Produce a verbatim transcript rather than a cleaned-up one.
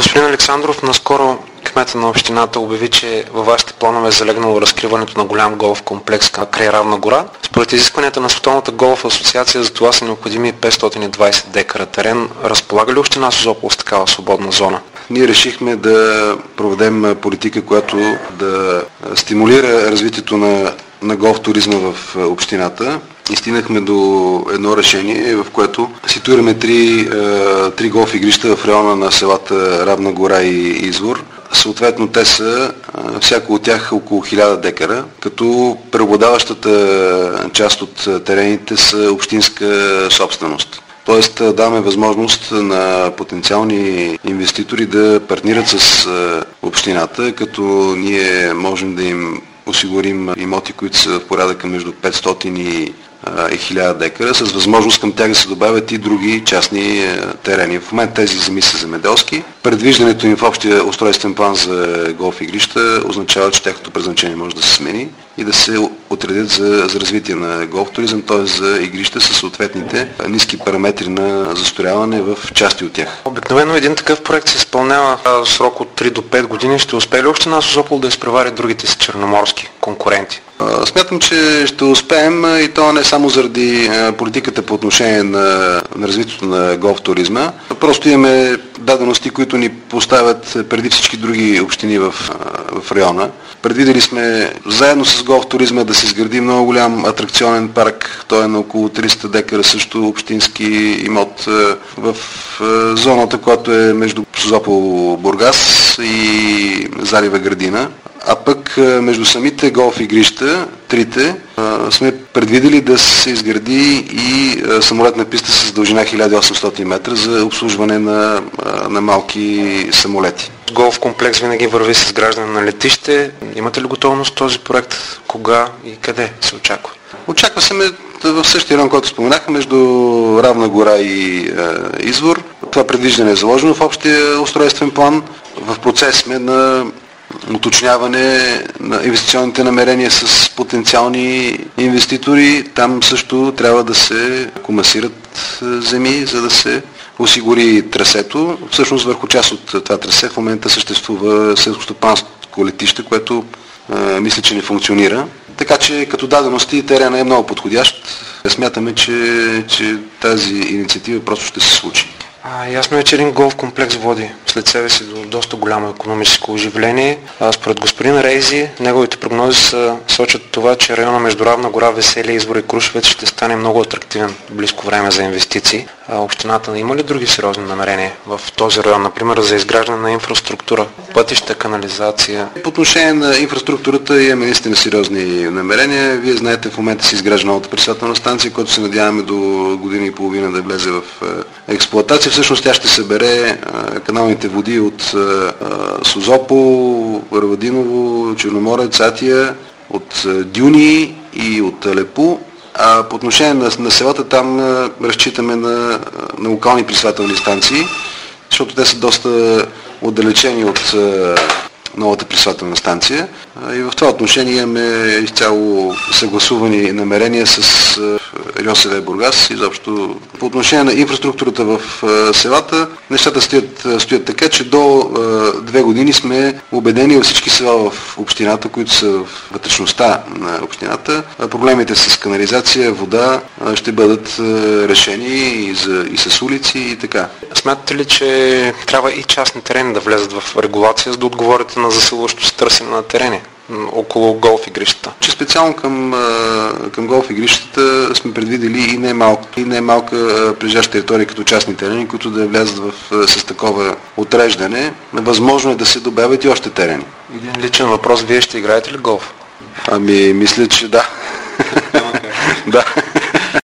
Господин Александров, наскоро кмета на общината обяви, че във вашите планове е залегнало разкриването на голям голф комплекс край Равна гора. Според изискванията на Световната голф асоциация за това са необходими петстотин и двадесет декара терен. Разполага ли община Созопол с такава свободна зона? Ние решихме да проведем политика, която да стимулира развитието на, на голф туризма в общината. И стигнахме до едно решение, в което ситуираме три, три голф игрища в района на селата Равна гора и Извор. Съответно те са, всяко от тях около хиляда декара, като преобладаващата част от терените са общинска собственост. Тоест даваме възможност на потенциални инвеститори да партнират с общината, като ние можем да им осигурим имоти, които са в порядъка между петстотин и хиляда декара, с възможност към тях да се добавят и други частни терени. В момента тези земи са земеделски. Предвиждането им в общия устройствен план за голф игрища означава, че тяхното предназначение може да се смени и да се отредят за, за развитие на голф туризъм, т.е. за игрища със съответните ниски параметри на застрояване в части от тях. Обикновено един такъв проект се изпълнява в срок от три до пет години. Ще успее ли община Созопол да изпревари другите си черноморски конкуренти? Смятам, че ще успеем и то не само заради политиката по отношение на, на развитието на голф туризма. Просто имаме дадености, които ни поставят преди всички други общини в, в района. Предвидели сме заедно с голф туризма да се изгради много голям атракционен парк. Той е на около триста декара, също общински имот в зоната, която е между Созопол, Бургас и Залива градина. А пък между самите голф игрища, трите, сме предвидели да се изгради и самолетна писта с дължина хиляда и осемстотин метра за обслужване на, на малки самолети. Голф комплекс винаги върви с изграждане на летище. Имате ли готовност този проект? Кога и къде се очаква? Очаква се в същия район, който споменаха, между Равна гора и е, Извор. Това предвиждане е заложено в общия устройствен план. В процес сме на уточняване на инвестиционните намерения с потенциални инвеститори. Там също трябва да се комасират земи, за да се осигури трасето. Всъщност върху част от това трасе в момента съществува селскостопанско летище, което а, мисля, че не функционира. Така че като дадености терена е много подходящ. Смятаме, че, че тази инициатива просто ще се случи. А, ясно е, че един голф комплекс води след себе си до доста голямо икономическо оживление. А, според господин Рейзи, неговите прогнози са, сочат това, че района между Равна гора, Веселие, Извор и Крушовец ще стане много атрактивен в близко време за инвестиции. А, общината има ли други сериозни намерения в този район, например за изграждане на инфраструктура, пътища, канализация? По отношение на инфраструктурата имаме наистина сериозни намерения. Вие знаете, в момента се изгражда новата пречиствателна станция, която се надяваме до година и половина да влезе в експлоатация. Всъщност тя ще събере а, каналните води от а, Созопол, Равадиново, Черноморец, Атия, от а, Дюни и от Алепу. А по отношение на, на селата там а, разчитаме на, на локални пречиствателни станции, защото те са доста отдалечени от а, новата пречиствателна станция. А, и в това отношение имаме изцяло съгласувани намерения с РИОСВ Бургас. Изобщо по отношение на инфраструктурата в селата, нещата стоят, стоят така, че до две години сме убедени във всички села в общината, които са в вътрешността на общината. Проблемите с канализация, вода ще бъдат решени и, за, и с улици и така. Смятате ли, че трябва и частни терени да влезат в регулация, за да отговорите на засилващото се търсене на терени около голф игрищата? Че специално към, към голф игрищата сме предвидели и не малка, и не малка прилежаща територия като частни терени, които да влязат в, с такова отреждане. Възможно е да се добавят и още терени. Един личен въпрос. Вие ще играете ли голф? Ами, мисля, че да. Да.